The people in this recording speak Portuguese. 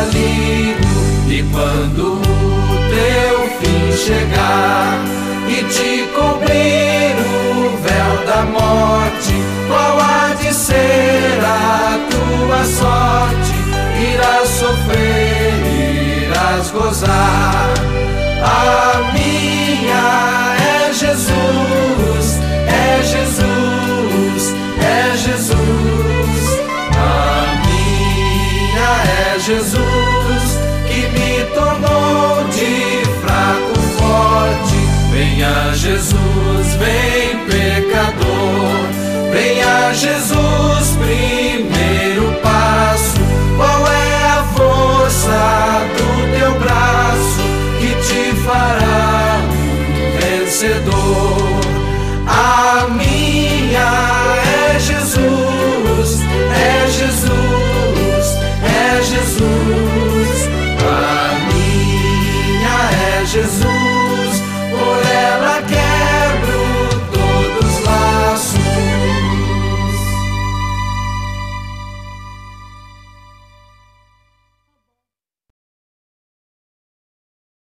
maligno. E quando o teu fim chegar e te cobrir o véu da morte, qual há de ser a tua sorte? Irás sofrer, irás gozar. A minha é Jesus, é Jesus, é Jesus. A minha é Jesus, que me tornou de fraco forte. Venha Jesus, vem pecador. Venha Jesus, primeiro passo. Qual é a força do teu braço que te fará um vencedor? A minha é Jesus, é Jesus, é Jesus. A minha é Jesus.